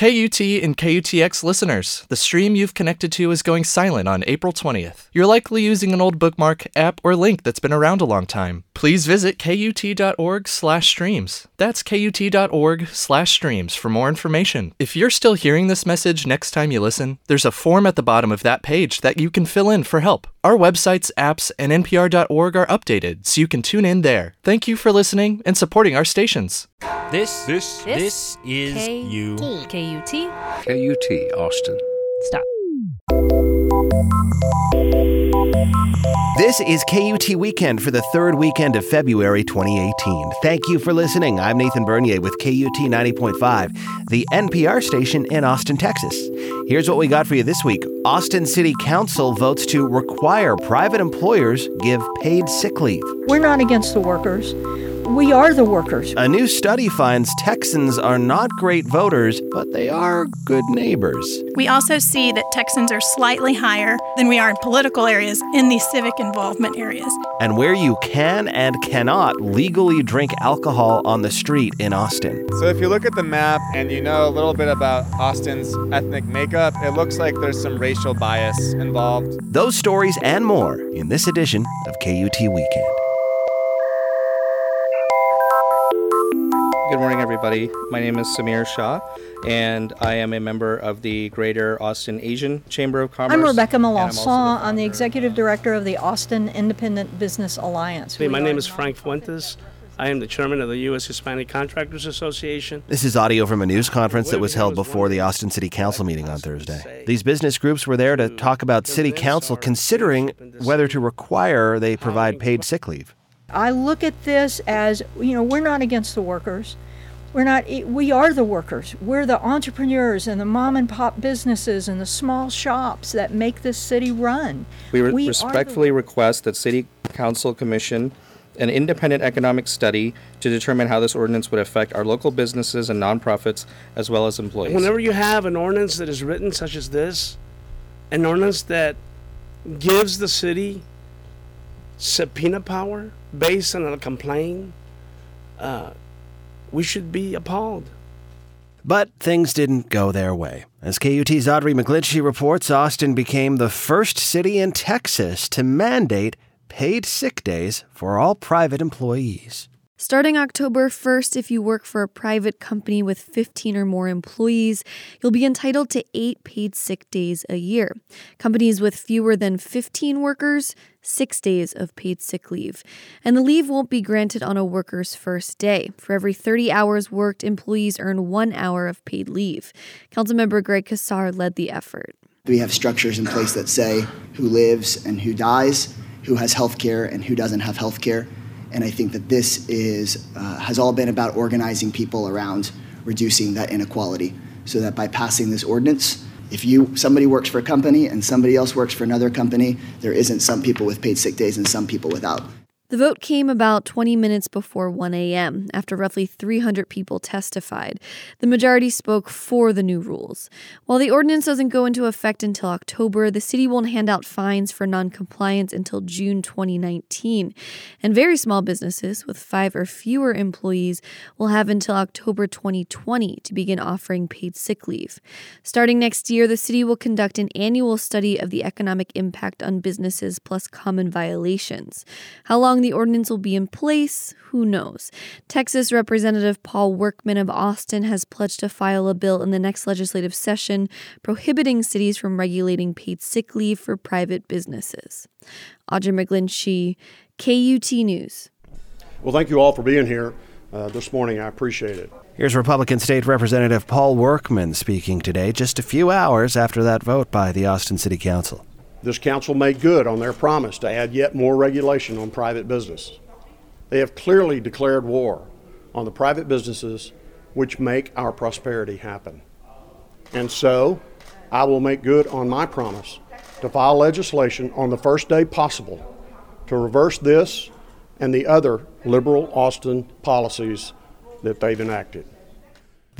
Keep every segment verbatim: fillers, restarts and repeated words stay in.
K U T and K U T X listeners, the stream you've connected to is going silent on April twentieth. You're likely using an old bookmark, app, or link that's been around a long time. Please visit kut.org slash streams. That's kut.org slash streams for more information. If you're still hearing this message next time you listen, there's a form at the bottom of that page that you can fill in for help. Our websites, apps, and N P R dot org are updated, so you can tune in there. Thank you for listening and supporting our stations. This, This, this, is K- you. K U T. K U T, Austin. Stop. This is K U T Weekend for the third weekend of February twenty eighteen. Thank you for listening. I'm Nathan Bernier with K U T ninety point five, the N P R station in Austin, Texas. Here's what we got for you this week. Austin City Council votes to require private employers give paid sick leave. We're not against the workers. We are the workers. A new study finds Texans are not great voters, but they are good neighbors. We also see that Texans are slightly higher than we are in political areas in these civic involvement areas. And where you can and cannot legally drink alcohol on the street in Austin. So if you look at the map and you know a little bit about Austin's ethnic makeup, it looks like there's some racial bias involved. Those stories and more in this edition of K U T Weekend. Good morning, everybody. My name is Samir Shah, and I am a member of the Greater Austin Asian Chamber of Commerce. I'm Rebecca and I'm Melançon. also the I'm the founder executive director of the Austin Independent Business Alliance. Hey, my We name are is Frank nonprofit. Fuentes. I am the chairman of the U S Hispanic Contractors Association. This is audio from a news conference that was held before the Austin City Council meeting on Thursday. These business groups were there to talk about City Council considering whether to require they provide paid sick leave. I look at this as, you know, we're not against the workers. We're not, we are the workers. We're the entrepreneurs and the mom and pop businesses and the small shops that make this city run. We, re- We are respectfully the- request that City Council commission an independent economic study to determine how this ordinance would affect our local businesses and nonprofits as well as employees. Whenever you have an ordinance that is written such as this, an ordinance that gives the city subpoena power based on a complaint, uh, we should be appalled. But things didn't go their way. As K U T's Audrey McGlinchey reports, Austin became the first city in Texas to mandate paid sick days for all private employees. Starting October first, if you work for a private company with fifteen or more employees, you'll be entitled to eight paid sick days a year. Companies with fewer than fifteen workers, six days of paid sick leave. And the leave won't be granted on a worker's first day. For every thirty hours worked, employees earn one hour of paid leave. Councilmember Greg Casar led the effort. We have structures in place that say who lives and who dies, who has health care and who doesn't have health care. And I think that this is uh, has all been about organizing people around reducing that inequality so that by passing this ordinance, if you somebody works for a company and somebody else works for another company, there isn't some people with paid sick days and some people without. The vote came about twenty minutes before one a.m. after roughly three hundred people testified. The majority spoke for the new rules. While the ordinance doesn't go into effect until October, the city won't hand out fines for noncompliance until June twenty nineteen. And very small businesses with five or fewer employees will have until October twenty twenty to begin offering paid sick leave. Starting next year, the city will conduct an annual study of the economic impact on businesses plus common violations. How long the ordinance will be in place, who knows? Texas Representative Paul Workman of Austin has pledged to file a bill in the next legislative session prohibiting cities from regulating paid sick leave for private businesses. Audrey McGlinchey, K U T News. Well, thank you all for being here uh, this morning. I appreciate it. Here's Republican State Representative Paul Workman speaking today, just a few hours after that vote by the Austin City Council. This council made good on their promise to add yet more regulation on private business. They have clearly declared war on the private businesses which make our prosperity happen. And so, I will make good on my promise to file legislation on the first day possible to reverse this and the other liberal Austin policies that they've enacted.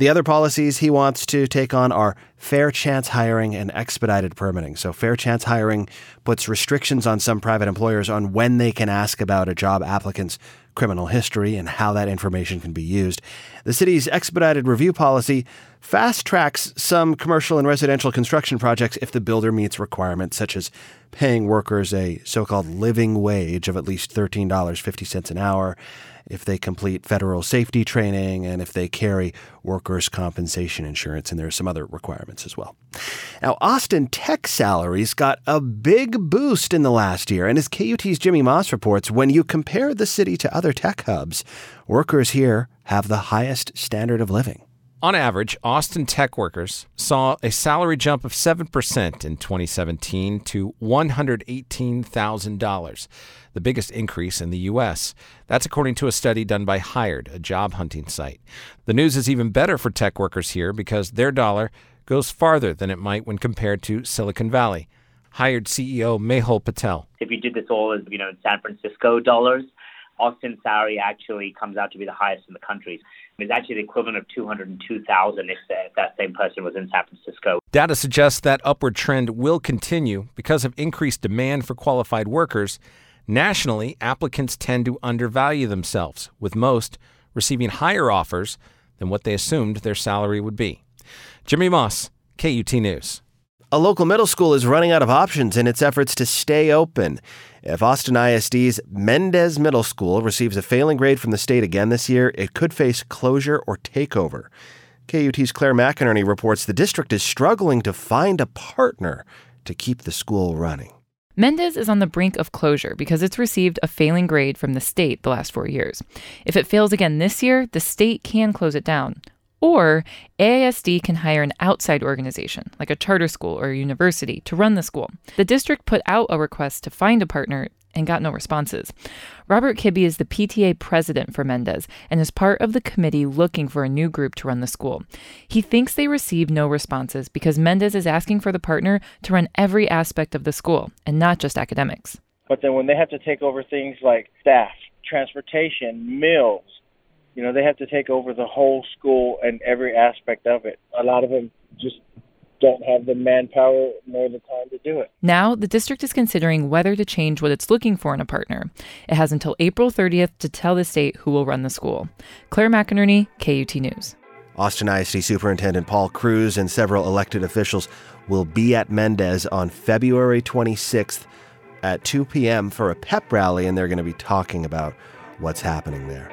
The other policies he wants to take on are fair chance hiring and expedited permitting. So fair chance hiring puts restrictions on some private employers on when they can ask about a job applicant's criminal history and how that information can be used. The city's expedited review policy fast tracks some commercial and residential construction projects if the builder meets requirements such as paying workers a so-called living wage of at least thirteen dollars and fifty cents an hour, if they complete federal safety training, and if they carry workers' compensation insurance. And there are some other requirements as well. Now, Austin tech salaries got a big boost in the last year. And as K U T's Jimmy Moss reports, when you compare the city to other tech hubs, workers here have the highest standard of living. On average, Austin tech workers saw a salary jump of seven percent in twenty seventeen to one hundred eighteen thousand dollars, the biggest increase in the U S. That's according to a study done by Hired, a job hunting site. The news is even better for tech workers here because their dollar goes farther than it might when compared to Silicon Valley. Hired C E O Mehul Patel. If you did this all as, you know, in San Francisco dollars, Austin's salary actually comes out to be the highest in the country. It's actually the equivalent of two hundred two thousand dollars if, if that same person was in San Francisco. Data suggests that upward trend will continue because of increased demand for qualified workers. Nationally, applicants tend to undervalue themselves, with most receiving higher offers than what they assumed their salary would be. Jimmy Moss, K U T News. A local middle school is running out of options in its efforts to stay open. If Austin I S D's Mendez Middle School receives a failing grade from the state again this year, it could face closure or takeover. K U T's Claire McInerney reports the district is struggling to find a partner to keep the school running. Mendez is on the brink of closure because it's received a failing grade from the state the last four years. If it fails again this year, the state can close it down. Or A I S D can hire an outside organization, like a charter school or a university, to run the school. The district put out a request to find a partner and got no responses. Robert Kibbe is the P T A president for Mendez and is part of the committee looking for a new group to run the school. He thinks they received no responses because Mendez is asking for the partner to run every aspect of the school and not just academics. But then when they have to take over things like staff, transportation, meals, you know, they have to take over the whole school and every aspect of it. A lot of them just don't have the manpower nor the time to do it. Now, the district is considering whether to change what it's looking for in a partner. It has until April thirtieth to tell the state who will run the school. Claire McInerney, K U T News. Austin I S D Superintendent Paul Cruz and several elected officials will be at Mendez on February twenty-sixth at two p.m. for a pep rally, and they're going to be talking about what's happening there.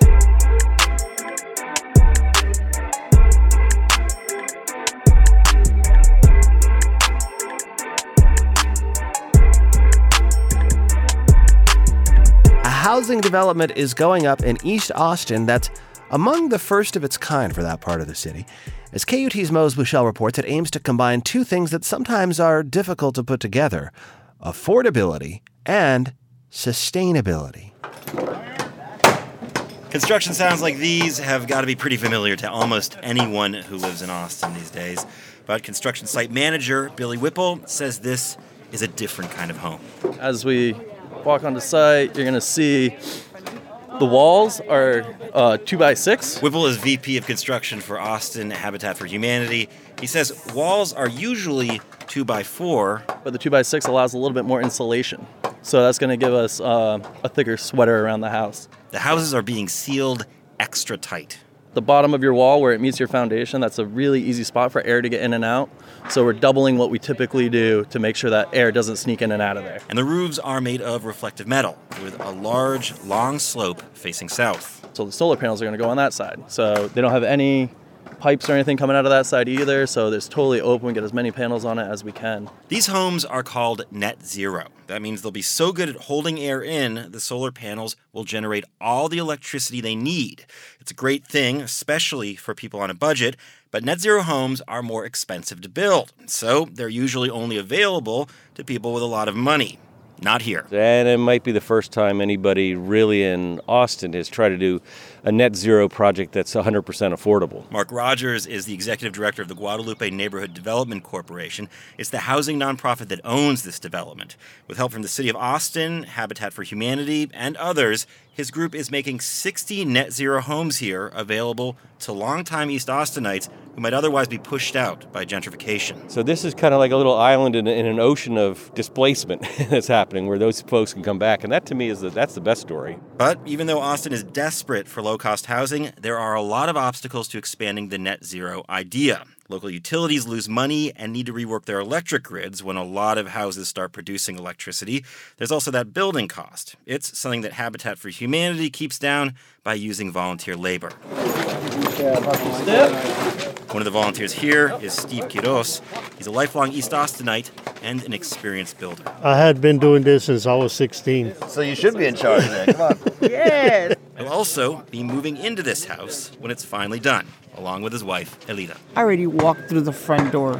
Housing development is going up in East Austin that's among the first of its kind for that part of the city. As K U T's Mose Bushell reports, it aims to combine two things that sometimes are difficult to put together: affordability and sustainability. Construction sounds like these have got to be pretty familiar to almost anyone who lives in Austin these days. But construction site manager Billy Whipple says this is a different kind of home. As we walk on the site, you're going to see the walls are uh, two by six. Whipple is V P of construction for Austin Habitat for Humanity. He says walls are usually two by four. But the two by six allows a little bit more insulation. So that's going to give us uh, a thicker sweater around the house. The houses are being sealed extra tight. The bottom of your wall where it meets your foundation, that's a really easy spot for air to get in and out. So we're doubling what we typically do to make sure that air doesn't sneak in and out of there. And the roofs are made of reflective metal with a large, long slope facing south. So the solar panels are going to go on that side. So they don't have any pipes or anything coming out of that side either. So it's totally open. We get as many panels on it as we can. These homes are called net zero. That means they'll be so good at holding air in, the solar panels will generate all the electricity they need. It's a great thing, especially for people on a budget, but net zero homes are more expensive to build. So they're usually only available to people with a lot of money. Not here. And it might be the first time anybody really in Austin has tried to do a net zero project that's one hundred percent affordable. Mark Rogers is the executive director of the Guadalupe Neighborhood Development Corporation. It's the housing nonprofit that owns this development. With help from the city of Austin, Habitat for Humanity, and others, his group is making sixty net zero homes here available to longtime East Austinites who might otherwise be pushed out by gentrification. So this is kind of like a little island in, in an ocean of displacement that's happening where those folks can come back. And that, to me, is the, that's the best story. But even though Austin is desperate for low-cost housing, there are a lot of obstacles to expanding the net zero idea. Local utilities lose money and need to rework their electric grids when a lot of houses start producing electricity. There's also that building cost. It's something that Habitat for Humanity keeps down by using volunteer labor. One of the volunteers here is Steve Quiroz. He's a lifelong East Austinite and an experienced builder. I had been doing this since I was sixteen. So you should be in charge then. Come on. Yes! He'll also be moving into this house when it's finally done, along with his wife, Elida. I already walked through the front door.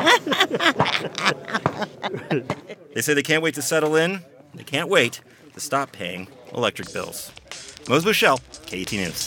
They say they can't wait to settle in. They can't wait to stop paying electric bills. Mose Bushell, K U T News.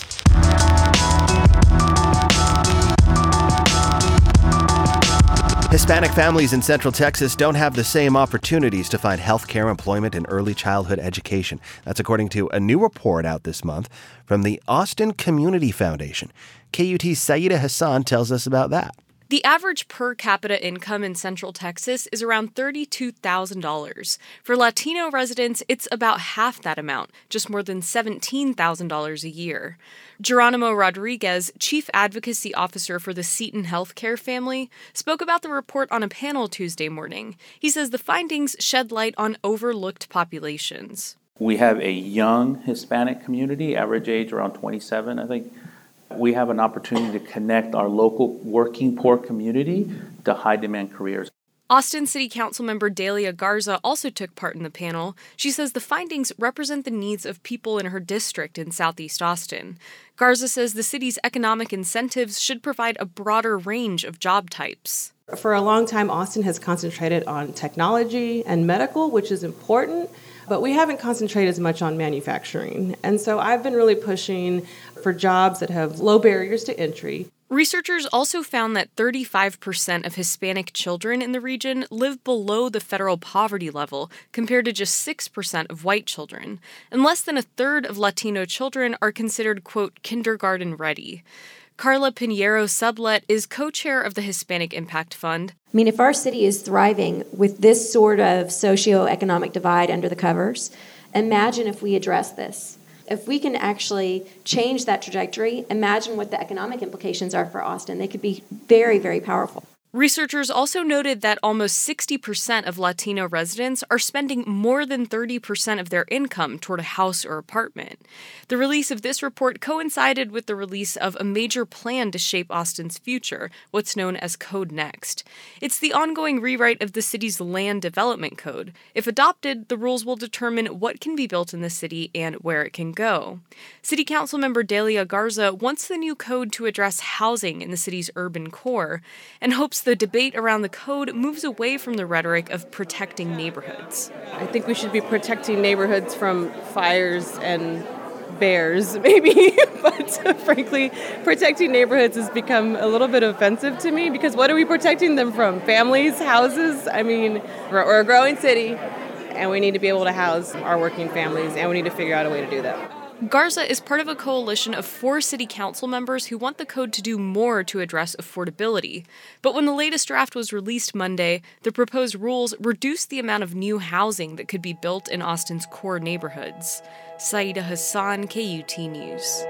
Hispanic families in Central Texas don't have the same opportunities to find health care, employment, and early childhood education. That's according to a new report out this month from the Austin Community Foundation. K U T's Saida Hassan tells us about that. The average per capita income in Central Texas is around thirty-two thousand dollars. For Latino residents, it's about half that amount, just more than seventeen thousand dollars a year. Geronimo Rodriguez, Chief Advocacy Officer for the Seton Healthcare family, spoke about the report on a panel Tuesday morning. He says the findings shed light on overlooked populations. We have a young Hispanic community, average age around twenty-seven, I think. We have an opportunity to connect our local working poor community to high-demand careers. Austin City Council member Delia Garza also took part in the panel. She says the findings represent the needs of people in her district in Southeast Austin. Garza says the city's economic incentives should provide a broader range of job types. For a long time, Austin has concentrated on technology and medical, which is important, but we haven't concentrated as much on manufacturing. And so I've been really pushing for jobs that have low barriers to entry. Researchers also found that thirty-five percent of Hispanic children in the region live below the federal poverty level, compared to just six percent of white children. And less than a third of Latino children are considered, quote, kindergarten ready. Carla Pinheiro Sublet is co-chair of the Hispanic Impact Fund. I mean, if our city is thriving with this sort of socioeconomic divide under the covers, imagine if we address this. If we can actually change that trajectory, imagine what the economic implications are for Austin. They could be very, very powerful. Researchers also noted that almost sixty percent of Latino residents are spending more than thirty percent of their income toward a house or apartment. The release of this report coincided with the release of a major plan to shape Austin's future, what's known as Code Next. It's the ongoing rewrite of the city's land development code. If adopted, the rules will determine what can be built in the city and where it can go. City Council member Delia Garza wants the new code to address housing in the city's urban core and hopes the debate around the code moves away from the rhetoric of protecting neighborhoods. I think we should be protecting neighborhoods from fires and bears, maybe. But frankly, protecting neighborhoods has become a little bit offensive to me because what are we protecting them from? Families, houses? I mean, we're a growing city and we need to be able to house our working families and we need to figure out a way to do that. Garza is part of a coalition of four city council members who want the code to do more to address affordability. But when the latest draft was released Monday, the proposed rules reduced the amount of new housing that could be built in Austin's core neighborhoods. Saida Hassan, K U T News.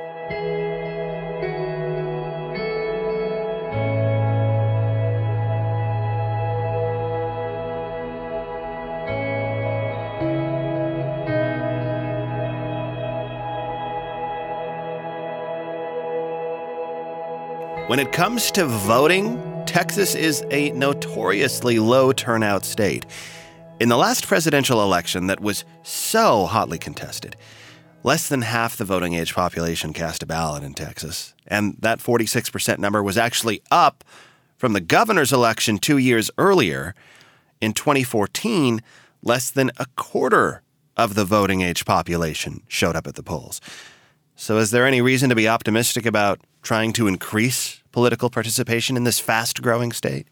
When it comes to voting, Texas is a notoriously low turnout state. In the last presidential election that was so hotly contested, less than half the voting age population cast a ballot in Texas. And that forty-six percent number was actually up from the governor's election two years earlier. In twenty fourteen, less than a quarter of the voting age population showed up at the polls. So is there any reason to be optimistic about trying to increase political participation in this fast-growing state?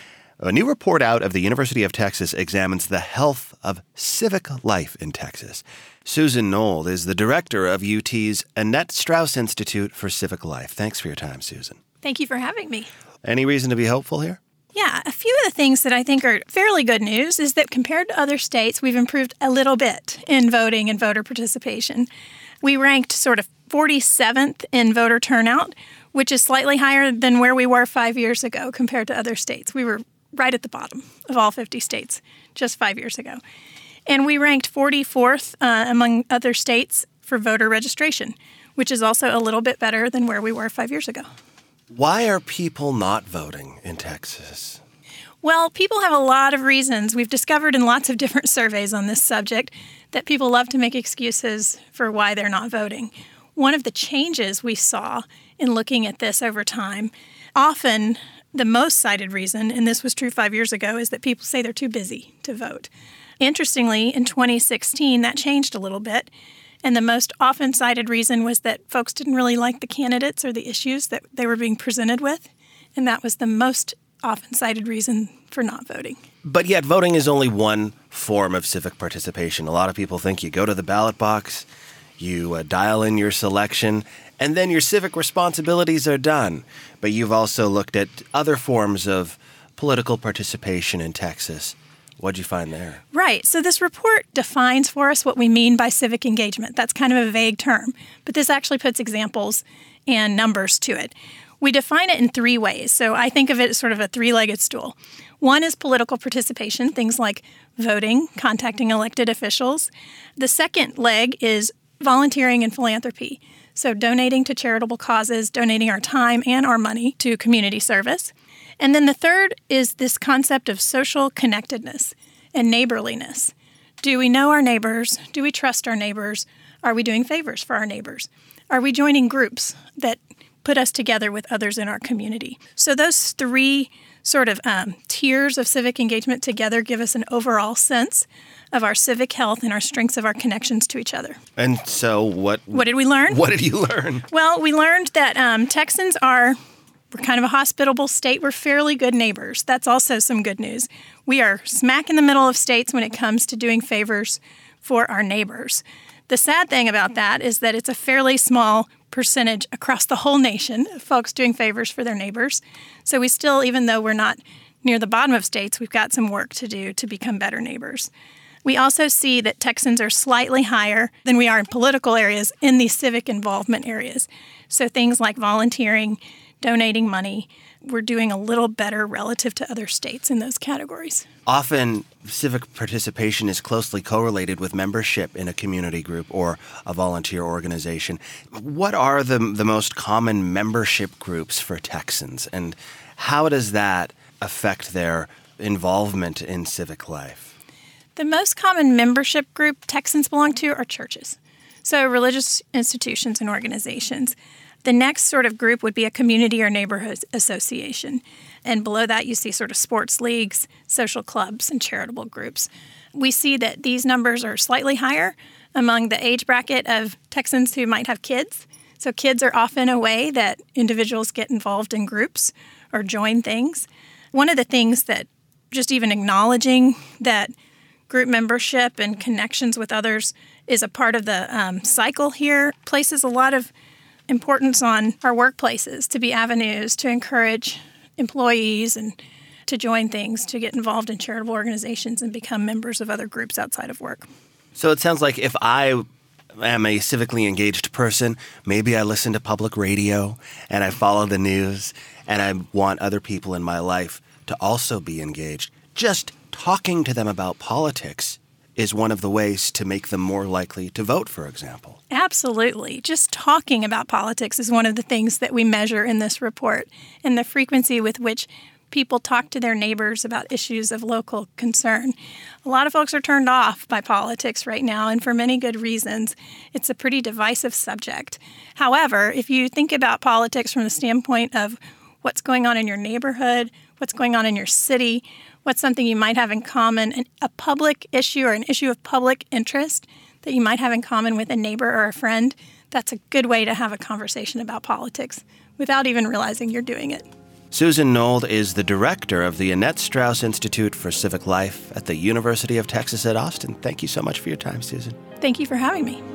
A new report out of the University of Texas examines the health of civic life in Texas. Susan Nold is the director of U T's Annette Strauss Institute for Civic Life. Thanks for your time, Susan. Thank you for having me. Any reason to be hopeful here? Yeah, a few of the things that I think are fairly good news is that compared to other states, we've improved a little bit in voting and voter participation. We ranked sort of forty-seventh in voter turnout, which is slightly higher than where we were five years ago compared to other states. We were right at the bottom of all fifty states just five years ago. And we ranked forty-fourth uh, among other states for voter registration, which is also a little bit better than where we were five years ago. Why are people not voting in Texas? Well, people have a lot of reasons. We've discovered in lots of different surveys on this subject that people love to make excuses for why they're not voting. One of the changes we saw in looking at this over time, often the most cited reason, and this was true five years ago, is that people say they're too busy to vote. Interestingly, in twenty sixteen, that changed a little bit. And the most often cited reason was that folks didn't really like the candidates or the issues that they were being presented with. And that was the most often cited reason for not voting. But yet voting is only one form of civic participation. A lot of people think you go to the ballot box, you uh, dial in your selection, and then your civic responsibilities are done. But you've also looked at other forms of political participation in Texas. What'd you find there? Right. So this report defines for us what we mean by civic engagement. That's kind of a vague term, but this actually puts examples and numbers to it. We define it in three ways. So I think of it as sort of a three-legged stool. One is political participation, things like voting, contacting elected officials. The second leg is volunteering and philanthropy. So donating to charitable causes, donating our time and our money to community service. And then the third is this concept of social connectedness and neighborliness. Do we know our neighbors? Do we trust our neighbors? Are we doing favors for our neighbors? Are we joining groups that put us together with others in our community? So those three sort of um, tiers of civic engagement together give us an overall sense of our civic health and our strengths of our connections to each other. And so what... What did we learn? What did you learn? Well, we learned that um, Texans are... We're kind of a hospitable state. We're fairly good neighbors. That's also some good news. We are smack in the middle of states when it comes to doing favors for our neighbors. The sad thing about that is that it's a fairly small percentage across the whole nation of folks doing favors for their neighbors. So we still, even though we're not near the bottom of states, we've got some work to do to become better neighbors. We also see that Texans are slightly higher than we are in political areas in these civic involvement areas. So things like volunteering, donating money, we're doing a little better relative to other states in those categories. Often, civic participation is closely correlated with membership in a community group or a volunteer organization. What are the, the most common membership groups for Texans, and how does that affect their involvement in civic life? The most common membership group Texans belong to are churches, so religious institutions and organizations. The next sort of group would be a community or neighborhood association. And below that, you see sort of sports leagues, social clubs, and charitable groups. We see that these numbers are slightly higher among the age bracket of Texans who might have kids. So kids are often a way that individuals get involved in groups or join things. One of the things that just even acknowledging that group membership and connections with others is a part of the um, cycle here places a lot of importance on our workplaces to be avenues to encourage employees and to join things, to get involved in charitable organizations and become members of other groups outside of work. So it sounds like if I am a civically engaged person, maybe I listen to public radio and I follow the news and I want other people in my life to also be engaged. Just talking to them about politics is one of the ways to make them more likely to vote, for example. Absolutely. Just talking about politics is one of the things that we measure in this report, and the frequency with which people talk to their neighbors about issues of local concern. A lot of folks are turned off by politics right now, and for many good reasons. It's a pretty divisive subject. However, if you think about politics from the standpoint of what's going on in your neighborhood, what's going on in your city, what's something you might have in common, an, a public issue or an issue of public interest that you might have in common with a neighbor or a friend. That's a good way to have a conversation about politics without even realizing you're doing it. Susan Nold is the director of the Annette Strauss Institute for Civic Life at the University of Texas at Austin. Thank you so much for your time, Susan. Thank you for having me.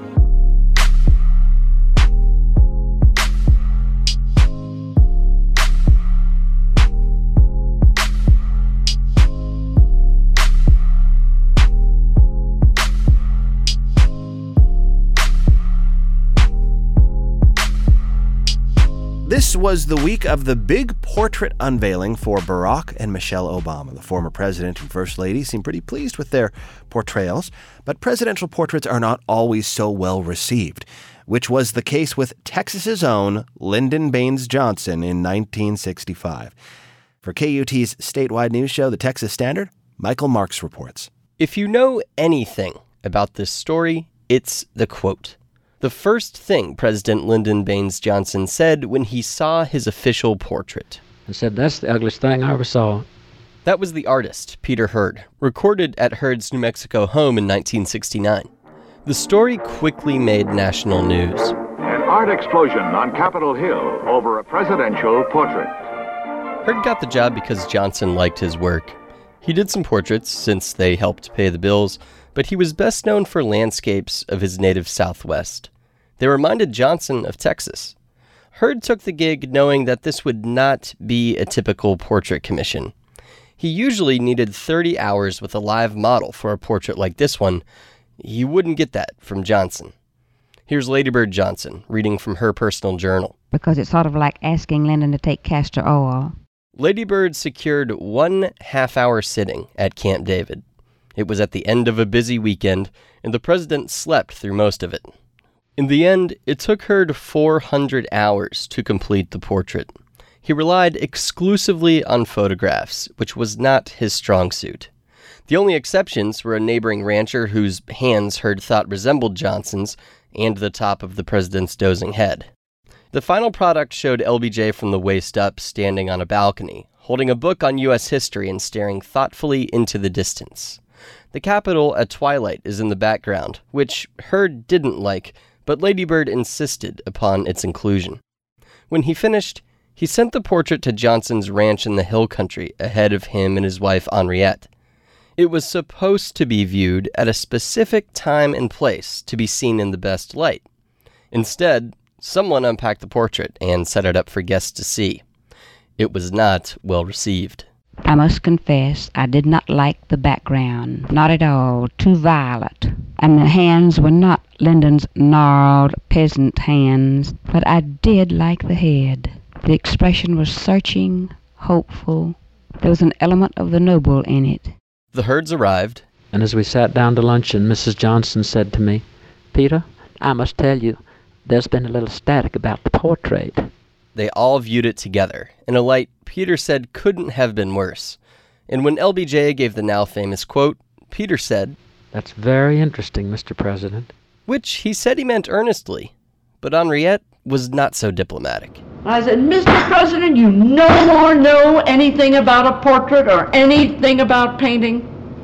This was the week of the big portrait unveiling for Barack and Michelle Obama. The former president and first lady seem pretty pleased with their portrayals, but presidential portraits are not always so well received, which was the case with Texas's own Lyndon Baines Johnson in nineteen sixty-five. For K U T's statewide news show, The Texas Standard, Michael Marks reports. If you know anything about this story, it's the quote. The first thing President Lyndon Baines Johnson said when he saw his official portrait. I said, that's the ugliest thing I ever saw. That was the artist, Peter Hurd, recorded at Hurd's New Mexico home in nineteen sixty-nine. The story quickly made national news. An art explosion on Capitol Hill over a presidential portrait. Hurd got the job because Johnson liked his work. He did some portraits since they helped pay the bills, but he was best known for landscapes of his native Southwest. They reminded Johnson of Texas. Hurd took the gig knowing that this would not be a typical portrait commission. He usually needed thirty hours with a live model for a portrait like this one. He wouldn't get that from Johnson. Here's Lady Bird Johnson reading from her personal journal. Because it's sort of like asking Lyndon to take castor oil. Lady Bird secured one half-hour sitting at Camp David. It was at the end of a busy weekend, and the president slept through most of it. In the end, it took Hurd four hundred hours to complete the portrait. He relied exclusively on photographs, which was not his strong suit. The only exceptions were a neighboring rancher whose hands Hurd thought resembled Johnson's, and the top of the president's dozing head. The final product showed L B J from the waist up, standing on a balcony, holding a book on U S history and staring thoughtfully into the distance. The Capitol at twilight is in the background, which Hurd didn't like, but Lady Bird insisted upon its inclusion. When he finished, he sent the portrait to Johnson's ranch in the hill country ahead of him and his wife Henriette. It was supposed to be viewed at a specific time and place to be seen in the best light. Instead, someone unpacked the portrait and set it up for guests to see. It was not well received. I must confess, I did not like the background. Not at all. Too violet. And the hands were not Lyndon's gnarled peasant hands, but I did like the head. The expression was searching, hopeful. There was an element of the noble in it. The Hurds arrived. And as we sat down to luncheon, Missus Johnson said to me, Peter, I must tell you, there's been a little static about the portrait. They all viewed it together, in a light Peter said couldn't have been worse. And when L B J gave the now famous quote, Peter said, That's very interesting, Mister President. Which he said he meant earnestly, but Henriette was not so diplomatic. I said, Mister President, you no more know anything about a portrait or anything about painting.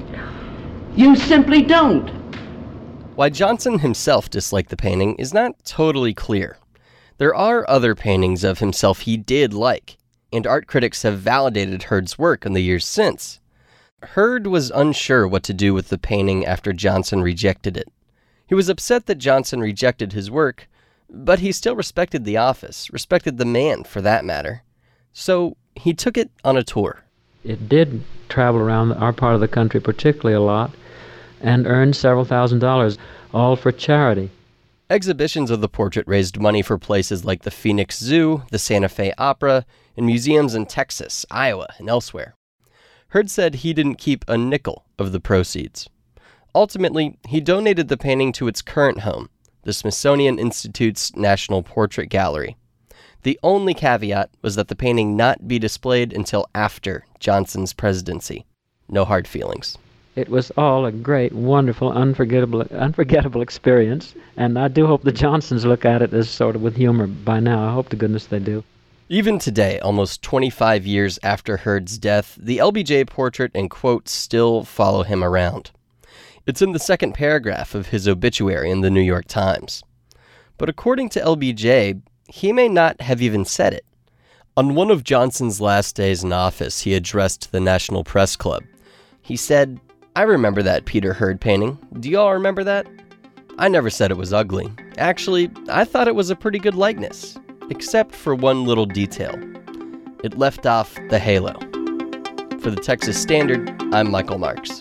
You simply don't. Why Johnson himself disliked the painting is not totally clear. There are other paintings of himself he did like, and art critics have validated Hurd's work in the years since. Hurd was unsure what to do with the painting after Johnson rejected it. He was upset that Johnson rejected his work, but he still respected the office, respected the man for that matter. So he took it on a tour. It did travel around our part of the country particularly a lot, and earned several thousand dollars, all for charity. Exhibitions of the portrait raised money for places like the Phoenix Zoo, the Santa Fe Opera, and museums in Texas, Iowa, and elsewhere. Hurd said he didn't keep a nickel of the proceeds. Ultimately, he donated the painting to its current home, the Smithsonian Institute's National Portrait Gallery. The only caveat was that the painting not be displayed until after Johnson's presidency. No hard feelings. It was all a great, wonderful, unforgettable, unforgettable experience, and I do hope the Johnsons look at it as sort of with humor by now. I hope to goodness they do. Even today, almost twenty-five years after Heard's death, the L B J portrait and quote still follow him around. It's in the second paragraph of his obituary in the New York Times. But according to L B J, he may not have even said it. On one of Johnson's last days in office, he addressed the National Press Club. He said, "I remember that Peter Heard painting. Do y'all remember that? I never said it was ugly. Actually, I thought it was a pretty good likeness. Except for one little detail. It left off the halo." For the Texas Standard, I'm Michael Marks.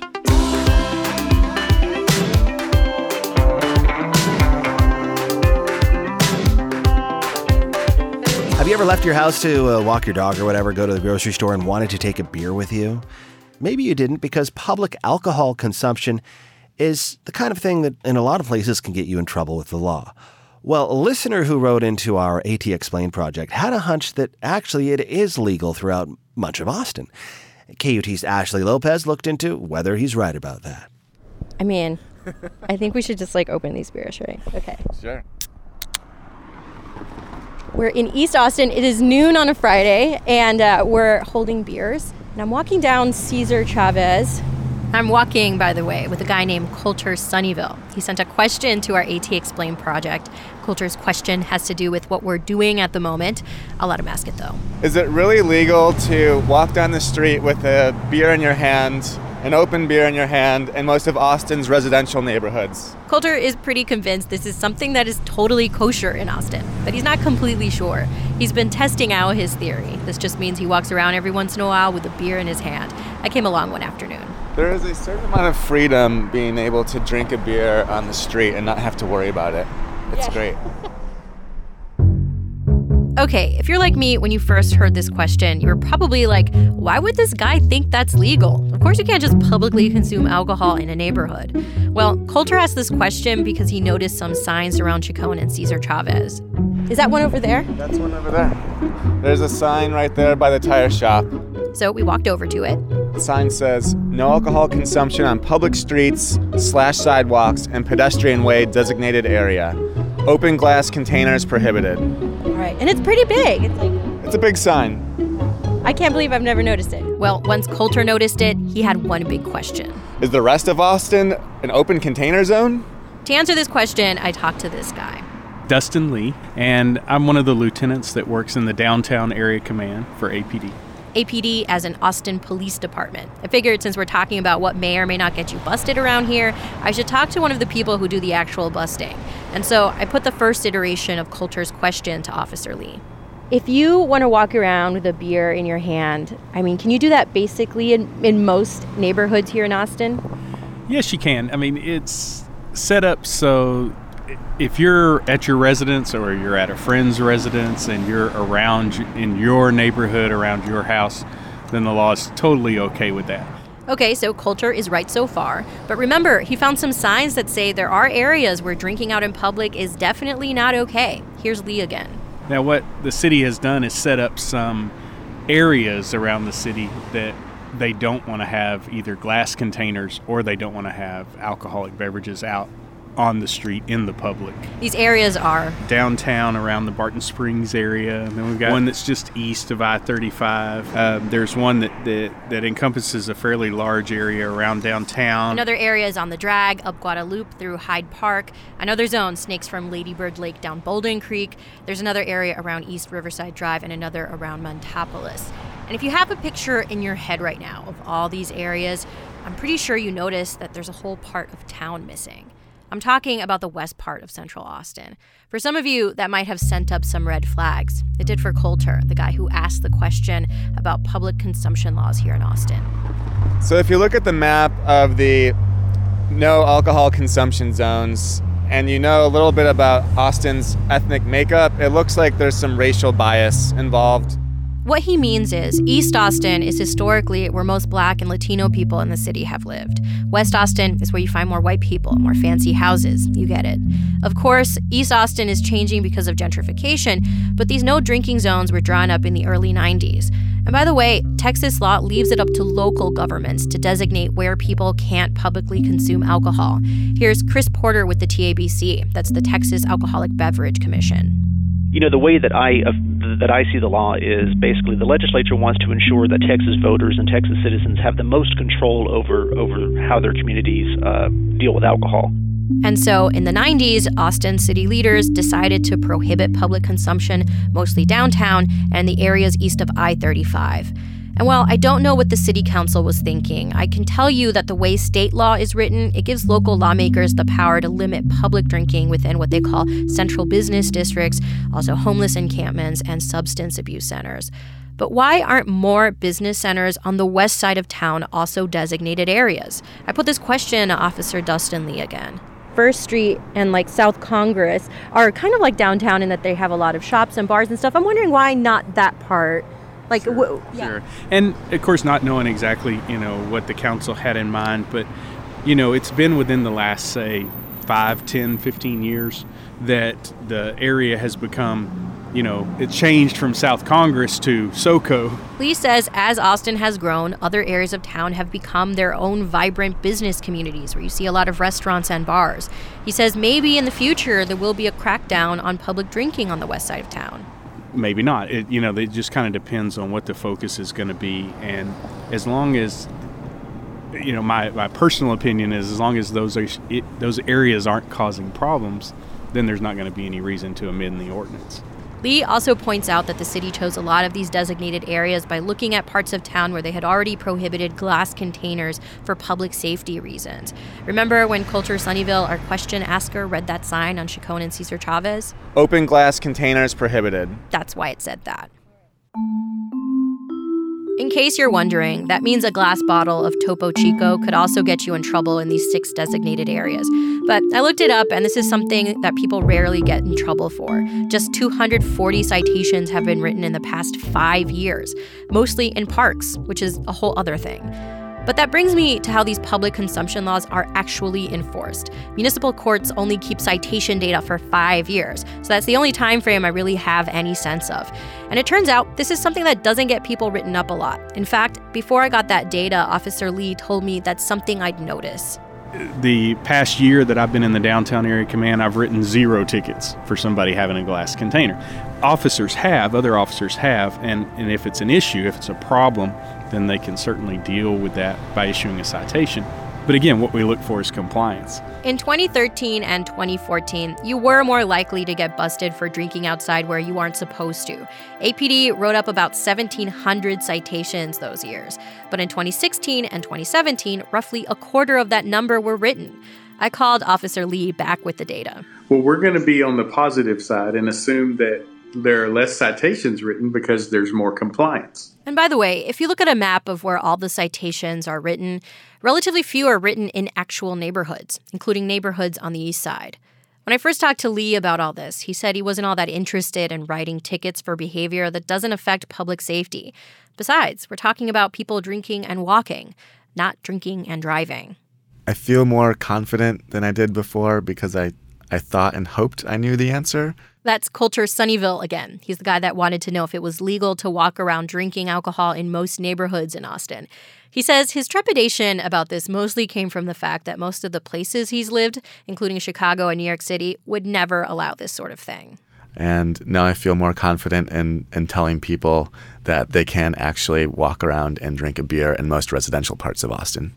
Have you ever left your house to uh, walk your dog or whatever, go to the grocery store and wanted to take a beer with you? Maybe you didn't because public alcohol consumption is the kind of thing that in a lot of places can get you in trouble with the law. Well, a listener who wrote into our AT Explained project had a hunch that actually it is legal throughout much of Austin. K U T's Ashley Lopez looked into whether he's right about that. I mean, I think we should just like open these beers, right? Okay. Sure. We're in East Austin. It is noon on a Friday, and uh, we're holding beers. And I'm walking down Cesar Chavez. I'm walking, by the way, with a guy named Coulter Sunnyville. He sent a question to our AT Explained project. Coulter's question has to do with what we're doing at the moment. I'll let him ask it, though. Is it really legal to walk down the street with a beer in your hand, an open beer in your hand, in most of Austin's residential neighborhoods? Coulter is pretty convinced this is something that is totally kosher in Austin, but he's not completely sure. He's been testing out his theory. This just means he walks around every once in a while with a beer in his hand. I came along one afternoon. There is a certain amount of freedom being able to drink a beer on the street and not have to worry about it. It's yeah. great. Okay, if you're like me, when you first heard this question, you were probably like, why would this guy think that's legal? Of course you can't just publicly consume alcohol in a neighborhood. Well, Coulter asked this question because he noticed some signs around Chicone and Cesar Chavez. Is that one over there? That's one over there. There's a sign right there by the tire shop. So we walked over to it. The sign says, no alcohol consumption on public streets, slash sidewalks, and pedestrian way designated area. Open glass containers prohibited. Right, and it's pretty big. It's like It's a big sign. I can't believe I've never noticed it. Well, once Coulter noticed it, he had one big question. Is the rest of Austin an open container zone? To answer this question, I talked to this guy. Dustin Lee, and I'm one of the lieutenants that works in the downtown area command for A P D. A P D as an Austin Police Department. I figured since we're talking about what may or may not get you busted around here, I should talk to one of the people who do the actual busting. And so I put the first iteration of Coulter's question to Officer Lee. If you want to walk around with a beer in your hand, I mean, can you do that basically in, in most neighborhoods here in Austin? Yes, you can. I mean, it's set up so if you're at your residence or you're at a friend's residence and you're around in your neighborhood, around your house, then the law is totally okay with that. Okay, so Coulter is right so far. But remember, he found some signs that say there are areas where drinking out in public is definitely not okay. Here's Lee again. Now, what the city has done is set up some areas around the city that they don't want to have either glass containers or they don't want to have alcoholic beverages out on the street in the public. These areas are downtown around the Barton Springs area, and then we've got one that's just east of I thirty-five. Uh, there's one that, that that encompasses a fairly large area around downtown. Another area is on the drag up Guadalupe through Hyde Park. Another zone snakes from Lady Bird Lake down Bolden Creek. There's another area around East Riverside Drive and another around Montopolis. And if you have a picture in your head right now of all these areas, I'm pretty sure you notice that there's a whole part of town missing. I'm talking about the west part of Central Austin. For some of you, that might have sent up some red flags. It did for Coulter, the guy who asked the question about public consumption laws here in Austin. So if you look at the map of the no alcohol consumption zones, and you know a little bit about Austin's ethnic makeup, it looks like there's some racial bias involved. What he means is East Austin is historically where most Black and Latino people in the city have lived. West Austin is where you find more white people, more fancy houses. You get it. Of course, East Austin is changing because of gentrification, but these no drinking zones were drawn up in the early nineties. And by the way, Texas law leaves it up to local governments to designate where people can't publicly consume alcohol. Here's Chris Porter with the T A B C. That's the Texas Alcoholic Beverage Commission. You know, the way that I, uh, that I see the law is basically the legislature wants to ensure that Texas voters and Texas citizens have the most control over, over how their communities uh, deal with alcohol. And so in the nineties, Austin city leaders decided to prohibit public consumption, mostly downtown and the areas east of I thirty-five. And while I don't know what the city council was thinking, I can tell you that the way state law is written, it gives local lawmakers the power to limit public drinking within what they call central business districts, also homeless encampments and substance abuse centers. But why aren't more business centers on the west side of town also designated areas? I put this question to Officer Dustin Lee again. First Street and like South Congress are kind of like downtown in that they have a lot of shops and bars and stuff. I'm wondering why not that part. Like, sure, w- yeah. Sure. And of course, not knowing exactly, you know, what the council had in mind, but, you know, it's been within the last, say, five, ten, fifteen years that the area has become, you know, it changed from South Congress to SoCo. Lee says as Austin has grown, other areas of town have become their own vibrant business communities where you see a lot of restaurants and bars. He says maybe in the future there will be a crackdown on public drinking on the west side of town. Maybe not. It, you know, it just kind of depends on what the focus is going to be. And as long as, you know, my, my personal opinion is as long as those are, it, those areas aren't causing problems, then there's not going to be any reason to amend the ordinance. Lee also points out that the city chose a lot of these designated areas by looking at parts of town where they had already prohibited glass containers for public safety reasons. Remember when Culture Sunnyvale, our question asker, read that sign on Chacon and Cesar Chavez? Open glass containers prohibited. That's why it said that. In case you're wondering, that means a glass bottle of Topo Chico could also get you in trouble in these six designated areas. But I looked it up, and this is something that people rarely get in trouble for. Just two hundred forty citations have been written in the past five years, mostly in parks, which is a whole other thing. But that brings me to how these public consumption laws are actually enforced. Municipal courts only keep citation data for five years, so that's the only time frame I really have any sense of. And it turns out this is something that doesn't get people written up a lot. In fact, before I got that data, Officer Lee told me that's something I'd notice. The past year that I've been in the downtown area command, I've written zero tickets for somebody having a glass container. Officers have, other officers have, and, and if it's an issue, if it's a problem, then they can certainly deal with that by issuing a citation. But again, what we look for is compliance. In twenty thirteen and twenty fourteen, you were more likely to get busted for drinking outside where you aren't supposed to. A P D wrote up about seventeen hundred citations those years. But in twenty sixteen and twenty seventeen, roughly a quarter of that number were written. I called Officer Lee back with the data. Well, we're going to be on the positive side and assume that there are less citations written because there's more compliance. And by the way, if you look at a map of where all the citations are written, relatively few are written in actual neighborhoods, including neighborhoods on the east side. When I first talked to Lee about all this, he said he wasn't all that interested in writing tickets for behavior that doesn't affect public safety. Besides, we're talking about people drinking and walking, not drinking and driving. I feel more confident than I did before because I, I thought and hoped I knew the answer. That's Culture Sunnyvale again. He's the guy that wanted to know if it was legal to walk around drinking alcohol in most neighborhoods in Austin. He says his trepidation about this mostly came from the fact that most of the places he's lived, including Chicago and New York City, would never allow this sort of thing. And now I feel more confident in, in telling people that they can actually walk around and drink a beer in most residential parts of Austin.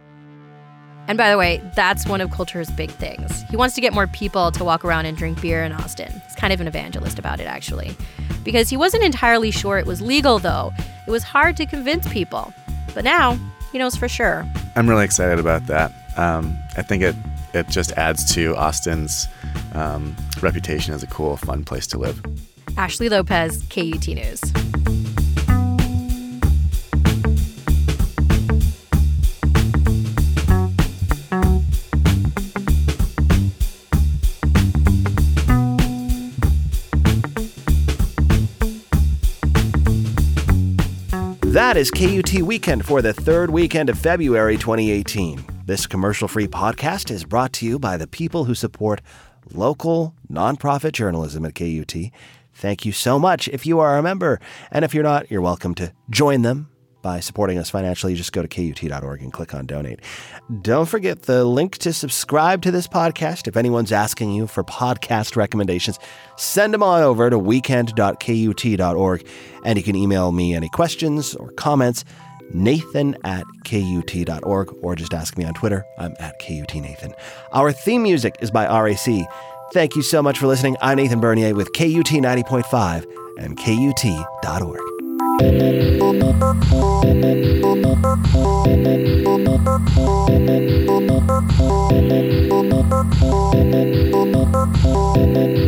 And by the way, that's one of Culture's big things. He wants to get more people to walk around and drink beer in Austin. He's kind of an evangelist about it, actually. Because he wasn't entirely sure it was legal, though. It was hard to convince people. But now, he knows for sure. I'm really excited about that. Um, I think it, it just adds to Austin's um, reputation as a cool, fun place to live. Ashley Lopez, K U T News. That is K U T Weekend for the third weekend of February twenty eighteen. This commercial-free podcast is brought to you by the people who support local, nonprofit journalism at K U T. Thank you so much if you are a member. And if you're not, you're welcome to join them by supporting us financially. Just go to K U T dot org and click on donate. Don't forget the link to subscribe to this podcast. If anyone's asking you for podcast recommendations, send them on over to weekend dot K U T dot org, and you can email me any questions or comments, Nathan at K U T dot org, or just ask me on Twitter. I'm at K U T Nathan. Our theme music is by R A C. Thank you so much for listening. I'm Nathan Bernier with K U T ninety point five and K U T dot org. Thank you.